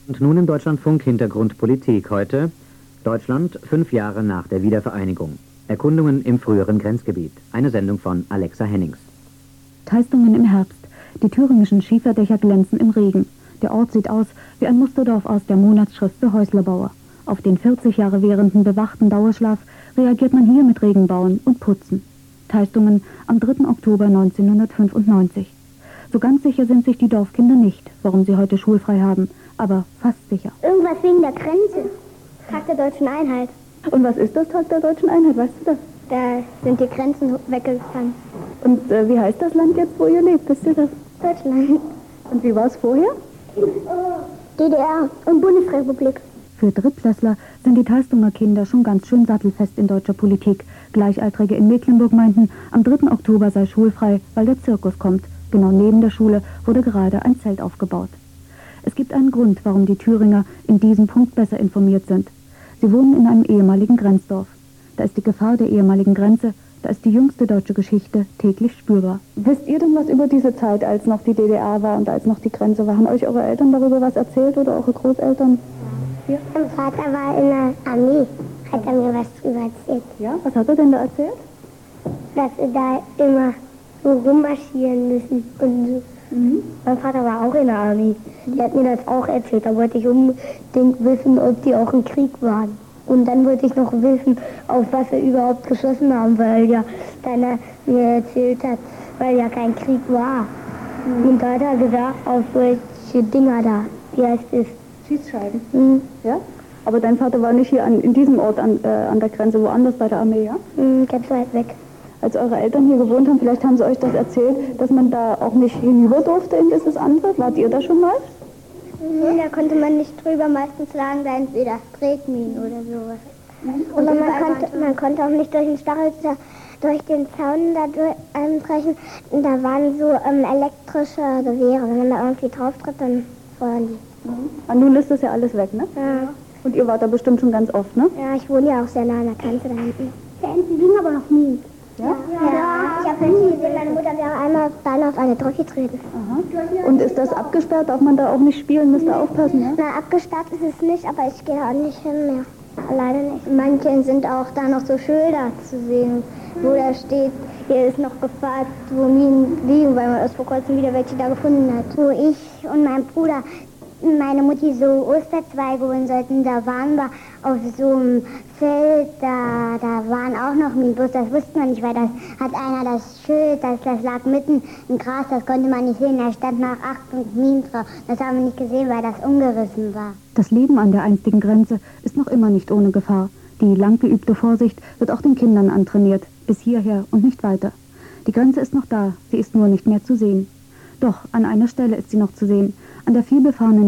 Und nun im Deutschlandfunk Hintergrundpolitik heute. Deutschland 5 Jahre nach der Wiedervereinigung. Erkundungen im früheren Grenzgebiet. Eine Sendung von Alexa Hennings. Teistungen im Herbst. Die thüringischen Schieferdächer glänzen im Regen. Der Ort sieht aus wie ein Musterdorf aus der Monatsschrift für Häuslerbauer. Auf den 40 Jahre währenden bewachten Dauerschlaf reagiert man hier mit Regenbauen und Putzen. Teistungen am 3. Oktober 1995. So ganz sicher sind sich die Dorfkinder nicht, warum sie heute schulfrei haben, aber fast sicher. Irgendwas wegen der Grenze. Tag der Deutschen Einheit. Und was ist das Tag der Deutschen Einheit, weißt du das? Da sind die Grenzen weggefallen. Und wie heißt das Land jetzt, wo ihr lebt, wisst ihr das? Deutschland. Und wie war es vorher? DDR und Bundesrepublik. Für Drittklässler sind die Teistunger Kinder schon ganz schön sattelfest in deutscher Politik. Gleichaltrige in Mecklenburg meinten, am 3. Oktober sei schulfrei, weil der Zirkus kommt. Genau neben der Schule wurde gerade ein Zelt aufgebaut. Es gibt einen Grund, warum die Thüringer in diesem Punkt besser informiert sind. Sie wohnen in einem ehemaligen Grenzdorf. Da ist die Gefahr der ehemaligen Grenze, da ist die jüngste deutsche Geschichte täglich spürbar. Wisst ihr denn was über diese Zeit, als noch die DDR war und als noch die Grenze war? Haben euch eure Eltern darüber was erzählt oder eure Großeltern? Ja. Mein Vater war in der Armee, hat er mir was drüber erzählt. Ja, was hat er denn da erzählt? Dass wir da immer so rummarschieren müssen und so. Mein Vater war auch in der Armee. Der hat mir das auch erzählt. Da wollte ich unbedingt wissen, ob die auch im Krieg waren. Und dann wollte ich noch wissen, auf was sie überhaupt geschossen haben, weil ja keiner mir erzählt hat, weil ja kein Krieg war. Und da hat er gesagt, auf solche Dinger da, wie heißt es? Schießscheiben. Ja? Aber dein Vater war nicht hier in diesem Ort an der Grenze, woanders bei der Armee, ja? Ganz weit weg. Als eure Eltern hier gewohnt haben, vielleicht haben sie euch das erzählt, dass man da auch nicht hinüber durfte in dieses andere. Wart ihr da schon mal? Da konnte man nicht drüber, meistens lagen da entweder Tretminen oder sowas. Und man konnte auch nicht durch den Stachel, durch den Zaun da einbrechen. Und da waren so elektrische Gewehre. Wenn man da irgendwie drauf tritt, dann feuern die. Und nun ist das ja alles weg, ne? Ja. Und ihr wart da bestimmt schon ganz oft, ne? Ja, ich wohne ja auch sehr nah an der Grenze da hinten. Da hinten liegen aber noch Minen. Ja? Ja, ich habe welche gesehen, meine Mutter wäre einmal beinahe auf eine durchgetreten. Aha. Und ist das abgesperrt? Darf man da auch nicht spielen? Müsst ihr aufpassen, ja? Na, abgesperrt ist es nicht, aber ich gehe auch nicht hin mehr. Alleine nicht. Manchen sind auch da noch so Schilder zu sehen, wo da steht, hier ist noch Gefahr, wo Minen liegen, weil man erst vor kurzem wieder welche da gefunden hat. Wo ich und mein Bruder meine Mutti so Osterzweige holen sollten, da waren wir auf so einem Feld, da waren auch noch Minen, bloß das wusste man nicht, weil das hat einer das Schild, das lag mitten im Gras, das konnte man nicht sehen, da stand nach Achtung Minen drauf. Das haben wir nicht gesehen, weil das umgerissen war. Das Leben an der einstigen Grenze ist noch immer nicht ohne Gefahr. Die lang geübte Vorsicht wird auch den Kindern antrainiert, bis hierher und nicht weiter. Die Grenze ist noch da, sie ist nur nicht mehr zu sehen. Doch, an einer Stelle ist sie noch zu sehen, an der vielbefahrenen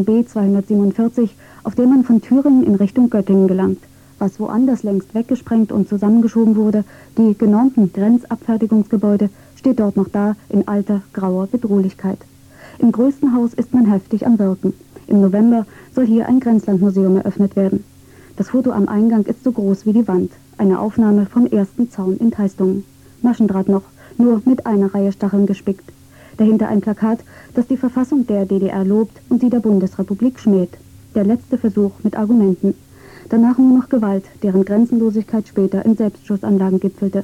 B247, auf der man von Thüringen in Richtung Göttingen gelangt. Was woanders längst weggesprengt und zusammengeschoben wurde, die genormten Grenzabfertigungsgebäude, steht dort noch da in alter, grauer Bedrohlichkeit. Im größten Haus ist man heftig am Wirken. Im November soll hier ein Grenzlandmuseum eröffnet werden. Das Foto am Eingang ist so groß wie die Wand. Eine Aufnahme vom ersten Zaun in Teistungen. Maschendraht noch, nur mit einer Reihe Stacheln gespickt. Dahinter ein Plakat, das die Verfassung der DDR lobt und die der Bundesrepublik schmäht. Der letzte Versuch mit Argumenten. Danach nur noch Gewalt, deren Grenzenlosigkeit später in Selbstschussanlagen gipfelte.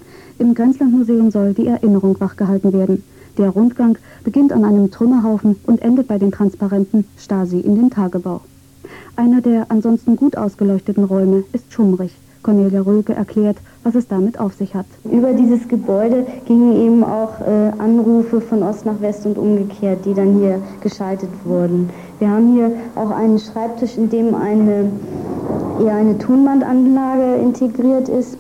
Im Grenzlandmuseum soll die Erinnerung wachgehalten werden. Der Rundgang beginnt an einem Trümmerhaufen und endet bei den Transparenten Stasi in den Tagebau. Einer der ansonsten gut ausgeleuchteten Räume ist schummrig. Cornelia Röke erklärt, was es damit auf sich hat. Über dieses Gebäude gingen eben auch Anrufe von Ost nach West und umgekehrt, die dann hier geschaltet wurden. Wir haben hier auch einen Schreibtisch, in dem eine Tonbandanlage integriert ist,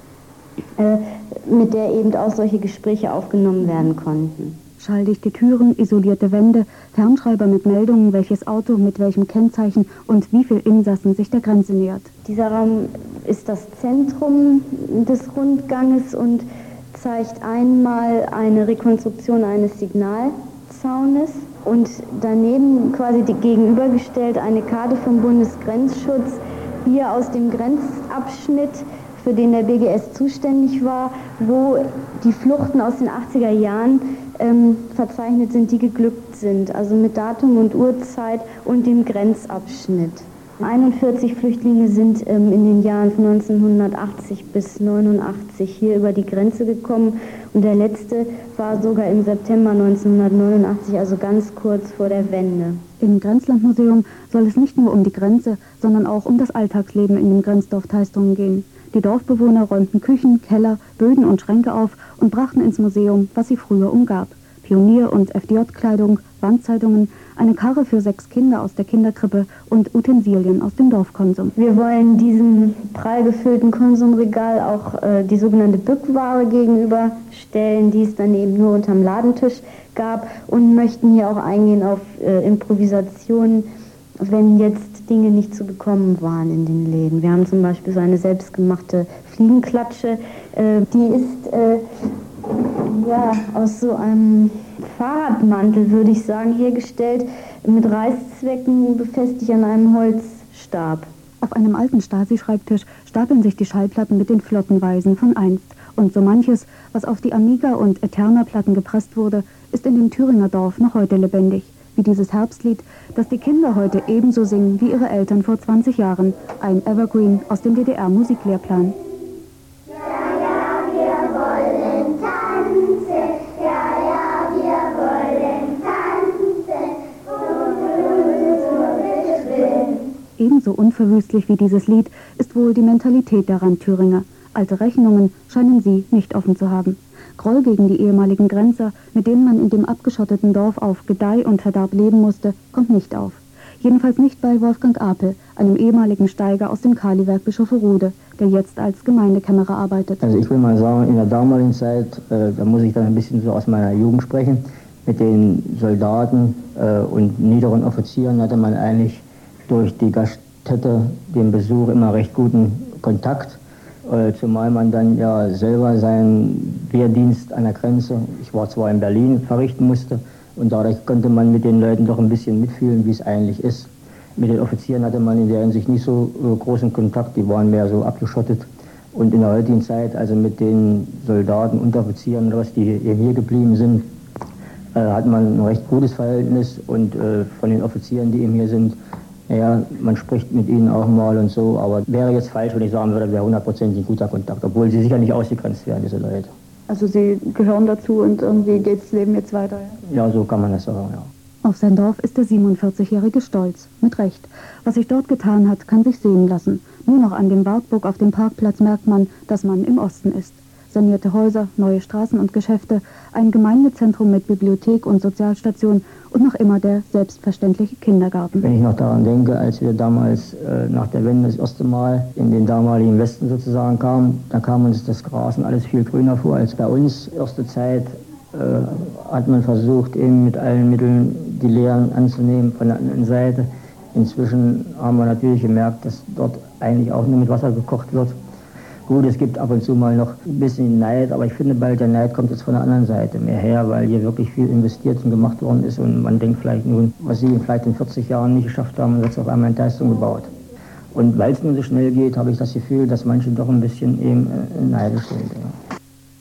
mit der eben auch solche Gespräche aufgenommen werden konnten. Schalldichte Türen, isolierte Wände, Fernschreiber mit Meldungen, welches Auto mit welchem Kennzeichen und wie viel Insassen sich der Grenze nähert. Dieser Raum ist das Zentrum des Rundganges und zeigt einmal eine Rekonstruktion eines Signalzaunes und daneben quasi gegenübergestellt eine Karte vom Bundesgrenzschutz, hier aus dem Grenzabschnitt, für den der BGS zuständig war, wo die Fluchten aus den 80er Jahren verzeichnet sind, die geglückt sind, also mit Datum und Uhrzeit und dem Grenzabschnitt. 41 Flüchtlinge sind in den Jahren von 1980 bis 1989 hier über die Grenze gekommen und der letzte war sogar im September 1989, also ganz kurz vor der Wende. Im Grenzlandmuseum soll es nicht nur um die Grenze, sondern auch um das Alltagsleben in dem Grenzdorf Teistungen gehen. Die Dorfbewohner räumten Küchen, Keller, Böden und Schränke auf und brachten ins Museum, was sie früher umgab. Pionier- und FDJ-Kleidung, Wandzeitungen, eine Karre für 6 Kinder aus der Kinderkrippe und Utensilien aus dem Dorfkonsum. Wir wollen diesem prall gefüllten Konsumregal auch die sogenannte Bückware gegenüberstellen, die es dann eben nur unterm Ladentisch gab, und möchten hier auch eingehen auf Improvisationen, wenn jetzt Dinge nicht zu bekommen waren in den Läden. Wir haben zum Beispiel so eine selbstgemachte Fliegenklatsche, die ist aus so einem Fahrradmantel, würde ich sagen, hergestellt, mit Reißzwecken befestigt an einem Holzstab. Auf einem alten Stasi-Schreibtisch stapeln sich die Schallplatten mit den Flottenweisen von einst. Und so manches, was auf die Amiga- und Eterna-Platten gepresst wurde, ist in dem Thüringer Dorf noch heute lebendig. Wie dieses Herbstlied, das die Kinder heute ebenso singen wie ihre Eltern vor 20 Jahren. Ein Evergreen aus dem DDR-Musiklehrplan. Ebenso unverwüstlich wie dieses Lied ist wohl die Mentalität der Randthüringer. Alte Rechnungen scheinen sie nicht offen zu haben. Groll gegen die ehemaligen Grenzer, mit denen man in dem abgeschotteten Dorf auf Gedeih und Verderb leben musste, kommt nicht auf. Jedenfalls nicht bei Wolfgang Apel, einem ehemaligen Steiger aus dem Kaliwerk Bischofferode, der jetzt als Gemeindekämmerer arbeitet. Also ich will mal sagen, in der damaligen Zeit, da muss ich dann ein bisschen so aus meiner Jugend sprechen, mit den Soldaten und niederen Offizieren hatte man eigentlich durch die Gaststätte, den Besuch, immer recht guten Kontakt, zumal man dann ja selber seinen Wehrdienst an der Grenze, ich war zwar in Berlin, verrichten musste, und dadurch konnte man mit den Leuten doch ein bisschen mitfühlen, wie es eigentlich ist. Mit den Offizieren hatte man in der Hinsicht nicht so großen Kontakt, die waren mehr so abgeschottet. Und in der heutigen Zeit, also mit den Soldaten, Unteroffizieren oder was, die eben hier geblieben sind, hat man ein recht gutes Verhältnis, und von den Offizieren, die eben hier sind, ja, man spricht mit ihnen auch mal und so, aber wäre jetzt falsch, wenn ich sagen würde, wäre 100% ein guter Kontakt, obwohl sie sicher nicht ausgegrenzt werden, diese Leute. Also Sie gehören dazu und irgendwie geht das Leben jetzt weiter? Ja, so kann man das sagen, ja. Auf sein Dorf ist der 47-Jährige stolz, mit Recht. Was sich dort getan hat, kann sich sehen lassen. Nur noch an dem Wartburg auf dem Parkplatz merkt man, dass man im Osten ist. Sanierte Häuser, neue Straßen und Geschäfte, ein Gemeindezentrum mit Bibliothek und Sozialstation und noch immer der selbstverständliche Kindergarten. Wenn ich noch daran denke, als wir damals nach der Wende das erste Mal in den damaligen Westen sozusagen kamen, da kam uns das Gras und alles viel grüner vor als bei uns. Erste Zeit hat man versucht, eben mit allen Mitteln die Lehren anzunehmen von der anderen Seite. Inzwischen haben wir natürlich gemerkt, dass dort eigentlich auch nur mit Wasser gekocht wird. Gut, es gibt ab und zu mal noch ein bisschen Neid, aber ich finde bald, der Neid kommt jetzt von der anderen Seite mehr her, weil hier wirklich viel investiert und gemacht worden ist, und man denkt vielleicht nun, was sie vielleicht in 40 Jahren nicht geschafft haben, wird es auf einmal in Teistungen gebaut. Und weil es nun so schnell geht, habe ich das Gefühl, dass manche doch ein bisschen eben neidisch sind. Ja.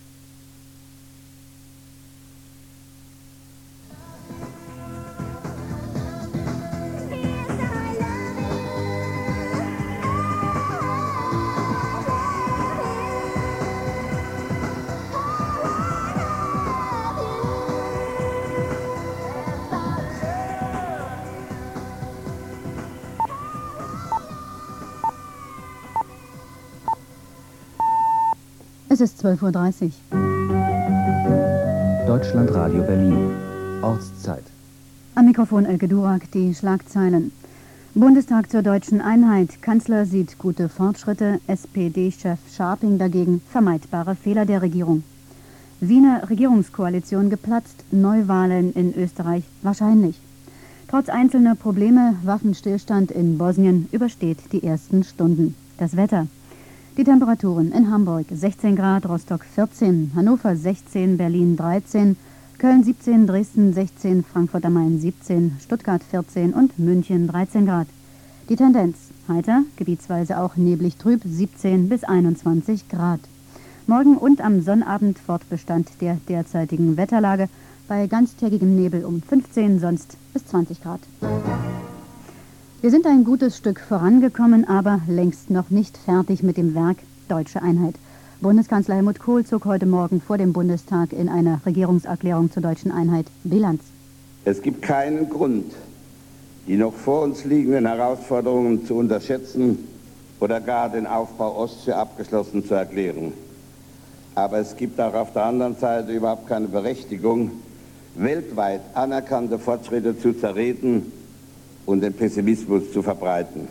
Es ist 12:30 Uhr. Deutschlandradio Berlin. Ortszeit. Am Mikrofon Elke Durak, die Schlagzeilen. Bundestag zur deutschen Einheit. Kanzler sieht gute Fortschritte. SPD-Chef Scharping dagegen vermeidbare Fehler der Regierung. Wiener Regierungskoalition geplatzt. Neuwahlen in Österreich wahrscheinlich. Trotz einzelner Probleme, Waffenstillstand in Bosnien übersteht die ersten Stunden. Das Wetter. Die Temperaturen in Hamburg 16 Grad, Rostock 14, Hannover 16, Berlin 13, Köln 17, Dresden 16, Frankfurt am Main 17, Stuttgart 14 und München 13 Grad. Die Tendenz heiter, gebietsweise auch neblig trüb 17 bis 21 Grad. Morgen und am Sonnabend Fortbestand der derzeitigen Wetterlage. bei ganztägigem Nebel um 15, sonst bis 20 Grad. Wir sind ein gutes Stück vorangekommen, aber längst noch nicht fertig mit dem Werk Deutsche Einheit. Bundeskanzler Helmut Kohl zog heute Morgen vor dem Bundestag in einer Regierungserklärung zur Deutschen Einheit Bilanz. Es gibt keinen Grund, die noch vor uns liegenden Herausforderungen zu unterschätzen oder gar den Aufbau Ost für abgeschlossen zu erklären. Aber es gibt auch auf der anderen Seite überhaupt keine Berechtigung, weltweit anerkannte Fortschritte zu zerreden und den Pessimismus zu verbreiten.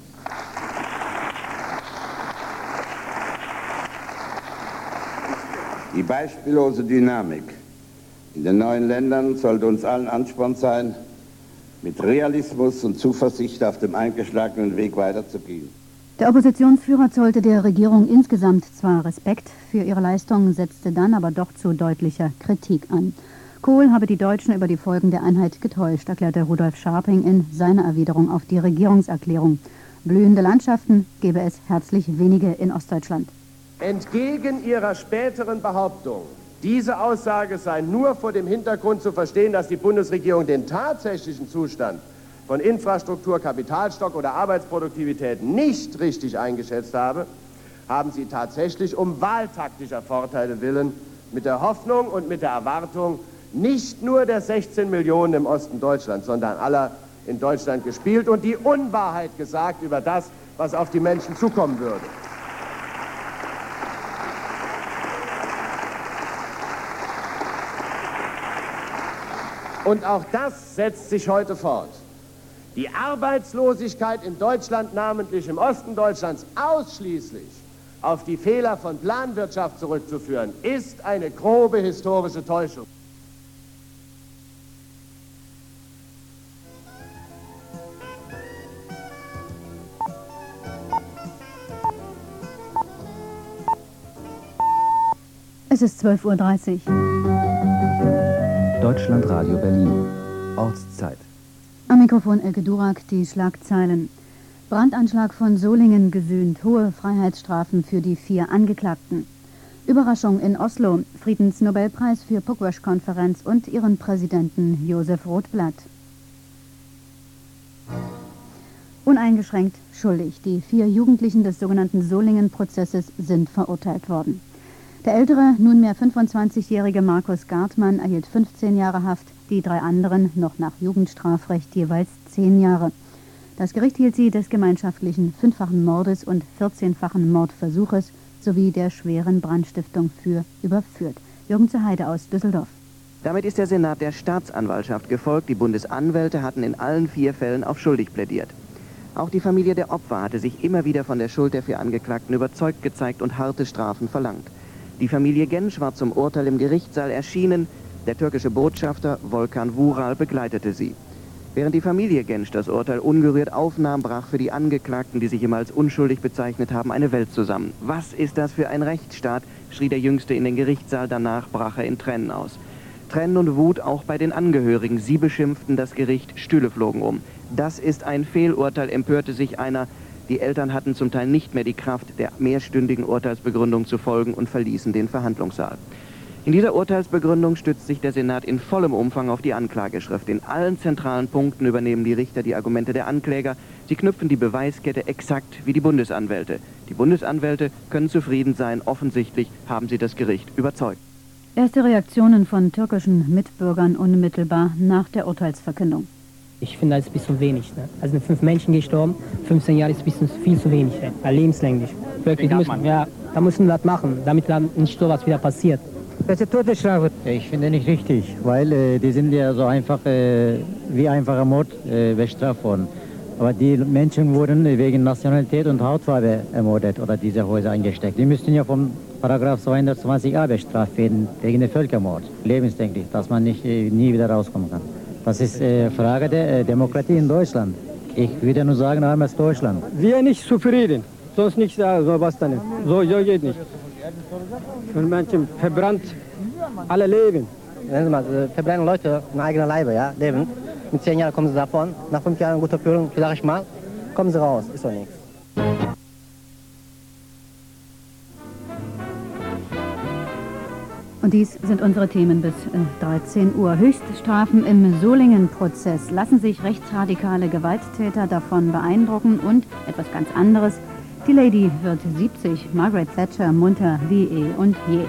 Die beispiellose Dynamik in den neuen Ländern sollte uns allen Ansporn sein, mit Realismus und Zuversicht auf dem eingeschlagenen Weg weiterzugehen. Der Oppositionsführer zollte der Regierung insgesamt zwar Respekt für ihre Leistung, setzte dann aber doch zu deutlicher Kritik an. Kohl habe die Deutschen über die Folgen der Einheit getäuscht, erklärte Rudolf Scharping in seiner Erwiderung auf die Regierungserklärung. Blühende Landschaften gebe es herzlich wenige in Ostdeutschland. Entgegen ihrer späteren Behauptung, diese Aussage sei nur vor dem Hintergrund zu verstehen, dass die Bundesregierung den tatsächlichen Zustand von Infrastruktur, Kapitalstock oder Arbeitsproduktivität nicht richtig eingeschätzt habe, haben sie tatsächlich um wahltaktischer Vorteile willen mit der Hoffnung und mit der Erwartung nicht nur der 16 Millionen im Osten Deutschlands, sondern aller in Deutschland gespielt und die Unwahrheit gesagt über das, was auf die Menschen zukommen würde. Und auch das setzt sich heute fort. Die Arbeitslosigkeit in Deutschland, namentlich im Osten Deutschlands, ausschließlich auf die Fehler von Planwirtschaft zurückzuführen, ist eine grobe historische Täuschung. Es ist 12:30 Uhr. Deutschlandradio Berlin. Ortszeit. Am Mikrofon Elke Durak, die Schlagzeilen. Brandanschlag von Solingen gesühnt, hohe Freiheitsstrafen für die 4 Angeklagten. Überraschung in Oslo, Friedensnobelpreis für Pugwash-Konferenz und ihren Präsidenten Josef Rotblatt. Uneingeschränkt schuldig. Die 4 Jugendlichen des sogenannten Solingen-Prozesses sind verurteilt worden. Der ältere, nunmehr 25-jährige Markus Gartmann erhielt 15 Jahre Haft, die 3 anderen noch nach Jugendstrafrecht jeweils 10 Jahre. Das Gericht hielt sie des gemeinschaftlichen 5-fachen Mordes und 14-fachen Mordversuches sowie der schweren Brandstiftung für überführt. Jürgen zur Heide aus Düsseldorf. Damit ist der Senat der Staatsanwaltschaft gefolgt. Die Bundesanwälte hatten in allen 4 Fällen auf schuldig plädiert. Auch die Familie der Opfer hatte sich immer wieder von der Schuld der 4 Angeklagten überzeugt gezeigt und harte Strafen verlangt. Die Familie Gensch war zum Urteil im Gerichtssaal erschienen. Der türkische Botschafter Volkan Vural begleitete sie. Während die Familie Gensch das Urteil ungerührt aufnahm, brach für die Angeklagten, die sich immer als unschuldig bezeichnet haben, eine Welt zusammen. Was ist das für ein Rechtsstaat, schrie der Jüngste in den Gerichtssaal, danach brach er in Tränen aus. Tränen und Wut auch bei den Angehörigen. Sie beschimpften das Gericht, Stühle flogen um. Das ist ein Fehlurteil, empörte sich einer. Die Eltern hatten zum Teil nicht mehr die Kraft, der mehrstündigen Urteilsbegründung zu folgen und verließen den Verhandlungssaal. In dieser Urteilsbegründung stützt sich der Senat in vollem Umfang auf die Anklageschrift. In allen zentralen Punkten übernehmen die Richter die Argumente der Ankläger. Sie knüpfen die Beweiskette exakt wie die Bundesanwälte. Die Bundesanwälte können zufrieden sein. Offensichtlich haben sie das Gericht überzeugt. Erste Reaktionen von türkischen Mitbürgern unmittelbar nach der Urteilsverkündung. Ich finde, das ist ein bisschen wenig. Ne? Also sind 5 Menschen gestorben, 15 Jahre ist ein bisschen viel zu wenig, ne? Lebenslänglich. Wirklich, da müssen wir was machen, damit dann nicht so was wieder passiert. Das ist Todesstrafe. Ich finde nicht richtig, weil die sind ja so einfach, wie einfacher Mord bestraft worden. Aber die Menschen wurden wegen Nationalität und Hautfarbe ermordet oder diese Häuser eingesteckt. Die müssten ja vom Paragraph 220a bestraft werden, wegen der Völkermord. Lebenslänglich, dass man nicht nie wieder rauskommen kann. Das ist Frage der Demokratie in Deutschland. Ich würde nur sagen, armes Deutschland. Wir nicht zufrieden, sonst nicht sagen, so was dann. So geht nicht. Und Menschen verbrannt alle Leben. Wenn Sie mal, verbrennen Leute in eigener Leibe, ja, leben. Mit 10 Jahren kommen sie davon, nach 5 Jahren guter Führung, sag ich mal, kommen sie raus, ist doch nichts. Und dies sind unsere Themen bis 13 Uhr. Höchststrafen im Solingen-Prozess. Lassen sich rechtsradikale Gewalttäter davon beeindrucken? Und etwas ganz anderes. Die Lady wird 70. Margaret Thatcher munter wie eh und je.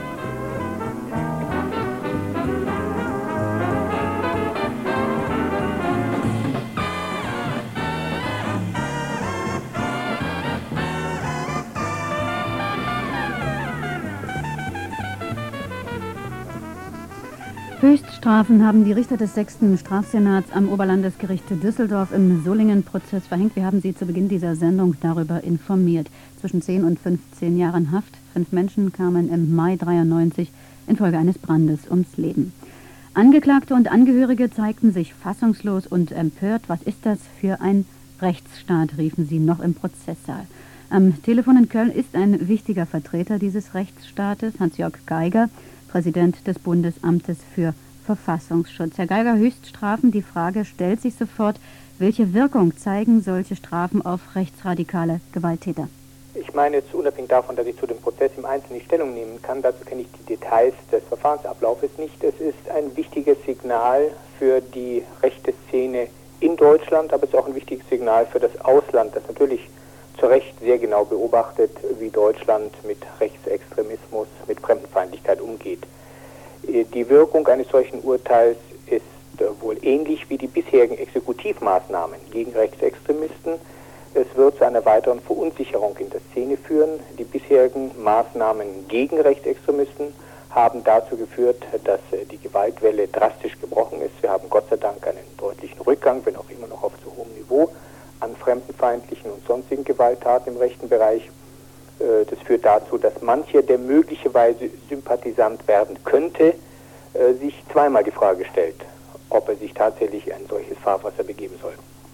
Höchststrafen haben die Richter des 6. Strafsenats am Oberlandesgericht Düsseldorf im Solingen-Prozess verhängt. Wir haben Sie zu Beginn dieser Sendung darüber informiert. Zwischen 10 und 15 Jahren Haft. 5 Menschen kamen im Mai 93 infolge eines Brandes ums Leben. Angeklagte und Angehörige zeigten sich fassungslos und empört. Was ist das für ein Rechtsstaat, riefen sie noch im Prozesssaal. Am Telefon in Köln ist ein wichtiger Vertreter dieses Rechtsstaates, Hans-Jörg Geiger, Präsident des Bundesamtes für Verfassungsschutz. Herr Geiger, Höchststrafen, die Frage stellt sich sofort, welche Wirkung zeigen solche Strafen auf rechtsradikale Gewalttäter? Ich meine jetzt unabhängig davon, dass ich zu dem Prozess im Einzelnen nicht Stellung nehmen kann, dazu kenne ich die Details des Verfahrensablaufes nicht. Es ist ein wichtiges Signal für die rechte Szene in Deutschland, aber es ist auch ein wichtiges Signal für das Ausland, das natürlich zu Recht sehr genau beobachtet, wie Deutschland mit Rechtsextremismus, mit Fremdenfeindlichkeit umgeht. Die Wirkung eines solchen Urteils ist wohl ähnlich wie die bisherigen Exekutivmaßnahmen gegen Rechtsextremisten. Es wird zu einer weiteren Verunsicherung in der Szene führen. Die bisherigen Maßnahmen gegen Rechtsextremisten haben dazu geführt, dass die Gewaltwelle drastisch gebrochen ist. Wir haben Gott sei Dank einen deutlichen Rückgang, wenn auch immer noch auf zu hohem Niveau, an fremdenfeindlichen und sonstigen Gewalttaten im rechten Bereich. Das führt dazu, dass mancher, der möglicherweise Sympathisant werden könnte, sich zweimal die Frage stellt, ob er sich tatsächlich in ein solches Fahrwasser begeben soll.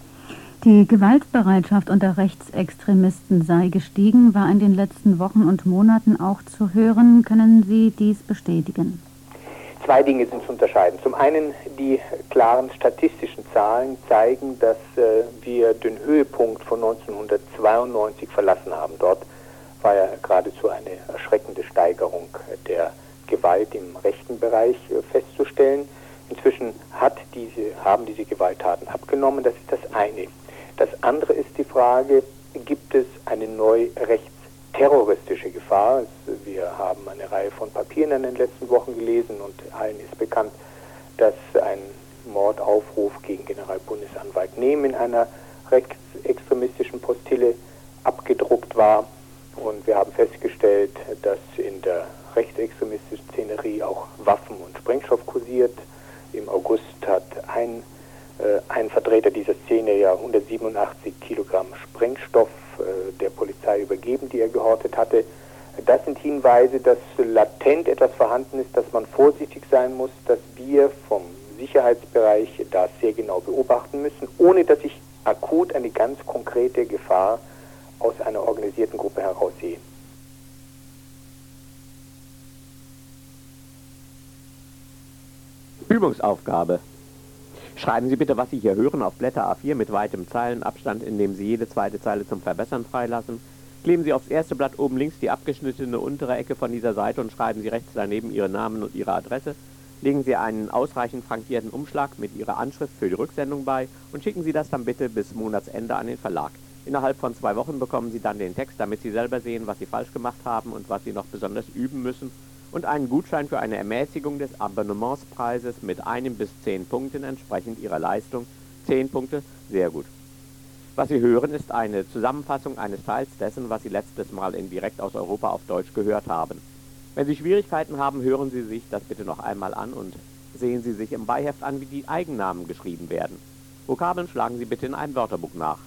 Die Gewaltbereitschaft unter Rechtsextremisten sei gestiegen, war in den letzten Wochen und Monaten auch zu hören. Können Sie dies bestätigen? Zwei Dinge sind zu unterscheiden. Zum einen die klaren statistischen Zahlen zeigen, dass wir den Höhepunkt von 1992 verlassen haben. Dort war ja geradezu eine erschreckende Steigerung der Gewalt im rechten Bereich festzustellen. Inzwischen haben diese Gewalttaten abgenommen. Das ist das eine. Das andere ist die Frage, gibt es eine neue rechtsterroristische Gefahr? Wir haben eine Reihe von Papieren in den letzten Wochen gelesen und allen ist bekannt, dass ein Mordaufruf gegen Generalbundesanwalt Nehm in einer rechtsextremistischen Postille abgedruckt war. Und wir haben festgestellt, dass in der rechtsextremistischen Szenerie auch Waffen und Sprengstoff kursiert. Im August hat ein Vertreter dieser Szene ja 187 Kilogramm Sprengstoff der Polizei übergeben, die er gehortet hatte. Das sind Hinweise, dass latent etwas vorhanden ist, dass man vorsichtig sein muss, dass wir vom Sicherheitsbereich das sehr genau beobachten müssen, ohne dass ich akut eine ganz konkrete Gefahr aus einer organisierten Gruppe heraussehe. Übungsaufgabe. Schreiben Sie bitte, was Sie hier hören, auf Blätter A4 mit weitem Zeilenabstand, indem Sie jede zweite Zeile zum Verbessern freilassen. Kleben Sie aufs erste Blatt oben links die abgeschnittene untere Ecke von dieser Seite und schreiben Sie rechts daneben Ihren Namen und Ihre Adresse. Legen Sie einen ausreichend frankierten Umschlag mit Ihrer Anschrift für die Rücksendung bei und schicken Sie das dann bitte bis Monatsende an den Verlag. Innerhalb von 2 Wochen bekommen Sie dann den Text, damit Sie selber sehen, was Sie falsch gemacht haben und was Sie noch besonders üben müssen. Und einen Gutschein für eine Ermäßigung des Abonnementspreises mit 1 bis 10 Punkten entsprechend Ihrer Leistung. 10 Punkte, sehr gut. Was Sie hören, ist eine Zusammenfassung eines Teils dessen, was Sie letztes Mal in Direkt aus Europa auf Deutsch gehört haben. Wenn Sie Schwierigkeiten haben, hören Sie sich das bitte noch einmal an und sehen Sie sich im Beiheft an, wie die Eigennamen geschrieben werden. Vokabeln schlagen Sie bitte in ein Wörterbuch nach.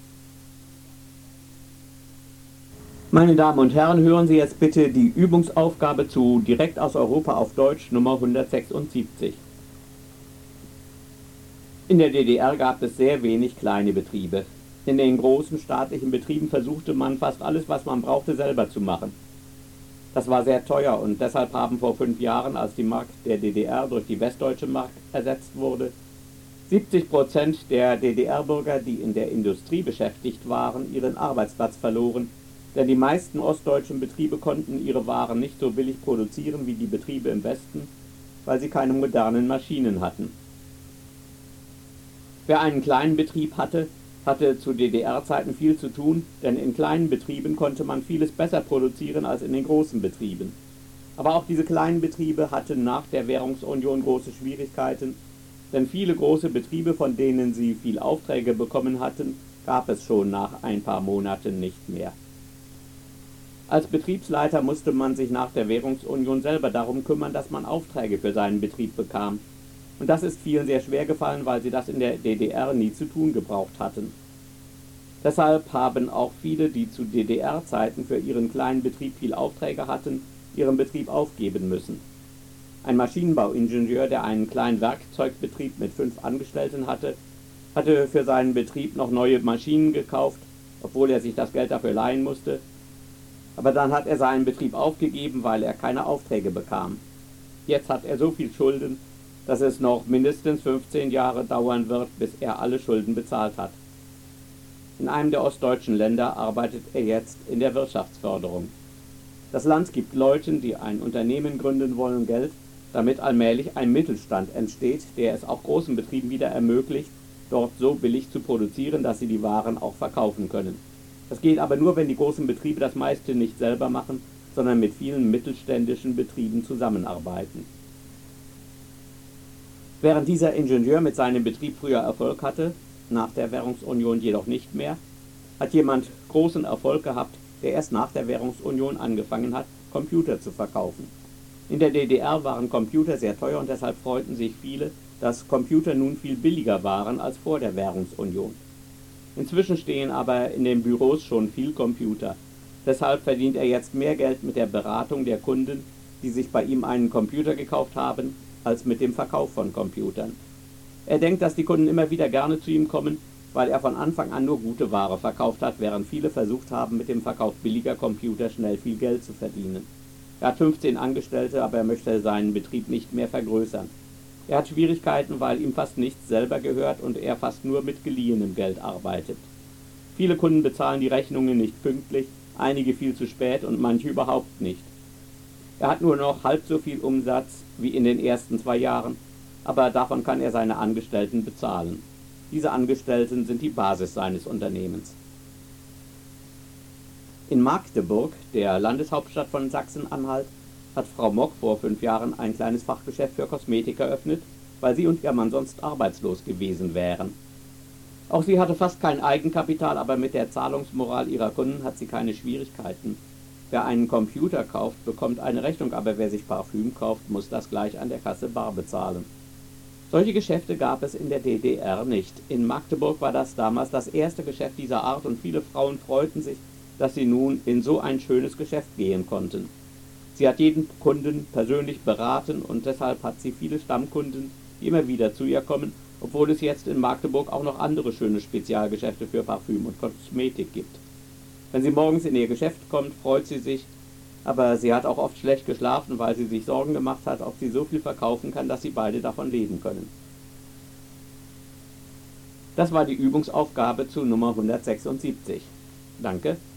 Meine Damen und Herren, hören Sie jetzt bitte die Übungsaufgabe zu Direkt aus Europa auf Deutsch Nummer 176. In der DDR gab es sehr wenig kleine Betriebe. In den großen staatlichen Betrieben versuchte man fast alles, was man brauchte, selber zu machen. Das war sehr teuer und deshalb haben vor 5 Jahren, als die Mark der DDR durch die westdeutsche Mark ersetzt wurde, 70% der DDR-Bürger, die in der Industrie beschäftigt waren, ihren Arbeitsplatz verloren, denn die meisten ostdeutschen Betriebe konnten ihre Waren nicht so billig produzieren wie die Betriebe im Westen, weil sie keine modernen Maschinen hatten. Wer einen kleinen Betrieb hatte, hatte zu DDR-Zeiten viel zu tun, denn in kleinen Betrieben konnte man vieles besser produzieren als in den großen Betrieben. Aber auch diese kleinen Betriebe hatten nach der Währungsunion große Schwierigkeiten, denn viele große Betriebe, von denen sie viel Aufträge bekommen hatten, gab es schon nach ein paar Monaten nicht mehr. Als Betriebsleiter musste man sich nach der Währungsunion selber darum kümmern, dass man Aufträge für seinen Betrieb bekam. Und das ist vielen sehr schwer gefallen, weil sie das in der DDR nie zu tun gebraucht hatten. Deshalb haben auch viele, die zu DDR-Zeiten für ihren kleinen Betrieb viel Aufträge hatten, ihren Betrieb aufgeben müssen. Ein Maschinenbauingenieur, der einen kleinen Werkzeugbetrieb mit 5 Angestellten hatte für seinen Betrieb noch neue Maschinen gekauft, obwohl er sich das Geld dafür leihen musste. Aber dann hat er seinen Betrieb aufgegeben, weil er keine Aufträge bekam. Jetzt hat er so viel Schulden, dass es noch mindestens 15 Jahre dauern wird, bis er alle Schulden bezahlt hat. In einem der ostdeutschen Länder arbeitet er jetzt in der Wirtschaftsförderung. Das Land gibt Leuten, die ein Unternehmen gründen wollen, Geld, damit allmählich ein Mittelstand entsteht, der es auch großen Betrieben wieder ermöglicht, dort so billig zu produzieren, dass sie die Waren auch verkaufen können. Das geht aber nur, wenn die großen Betriebe das meiste nicht selber machen, sondern mit vielen mittelständischen Betrieben zusammenarbeiten. Während dieser Ingenieur mit seinem Betrieb früher Erfolg hatte, nach der Währungsunion jedoch nicht mehr, hat jemand großen Erfolg gehabt, der erst nach der Währungsunion angefangen hat, Computer zu verkaufen. In der DDR waren Computer sehr teuer und deshalb freuten sich viele, dass Computer nun viel billiger waren als vor der Währungsunion. Inzwischen stehen aber in den Büros schon viel Computer. Deshalb verdient er jetzt mehr Geld mit der Beratung der Kunden, die sich bei ihm einen Computer gekauft haben, als mit dem Verkauf von Computern. Er denkt, dass die Kunden immer wieder gerne zu ihm kommen, weil er von Anfang an nur gute Ware verkauft hat, während viele versucht haben, mit dem Verkauf billiger Computer schnell viel Geld zu verdienen. Er hat 15 Angestellte, aber er möchte seinen Betrieb nicht mehr vergrößern. Er hat Schwierigkeiten, weil ihm fast nichts selber gehört und er fast nur mit geliehenem Geld arbeitet. Viele Kunden bezahlen die Rechnungen nicht pünktlich, einige viel zu spät und manche überhaupt nicht. Er hat nur noch halb so viel Umsatz wie in den ersten 2 Jahren, aber davon kann er seine Angestellten bezahlen. Diese Angestellten sind die Basis seines Unternehmens. In Magdeburg, der Landeshauptstadt von Sachsen-Anhalt, hat Frau Mock vor 5 Jahren ein kleines Fachgeschäft für Kosmetik eröffnet, weil sie und ihr Mann sonst arbeitslos gewesen wären. Auch sie hatte fast kein Eigenkapital, aber mit der Zahlungsmoral ihrer Kunden hat sie keine Schwierigkeiten. Wer einen Computer kauft, bekommt eine Rechnung, aber wer sich Parfüm kauft, muss das gleich an der Kasse bar bezahlen. Solche Geschäfte gab es in der DDR nicht. In Magdeburg war das damals das erste Geschäft dieser Art und viele Frauen freuten sich, dass sie nun in so ein schönes Geschäft gehen konnten. Sie hat jeden Kunden persönlich beraten und deshalb hat sie viele Stammkunden, die immer wieder zu ihr kommen, obwohl es jetzt in Magdeburg auch noch andere schöne Spezialgeschäfte für Parfüm und Kosmetik gibt. Wenn sie morgens in ihr Geschäft kommt, freut sie sich, aber sie hat auch oft schlecht geschlafen, weil sie sich Sorgen gemacht hat, ob sie so viel verkaufen kann, dass sie beide davon leben können. Das war die Übungsaufgabe zu Nummer 176. Danke.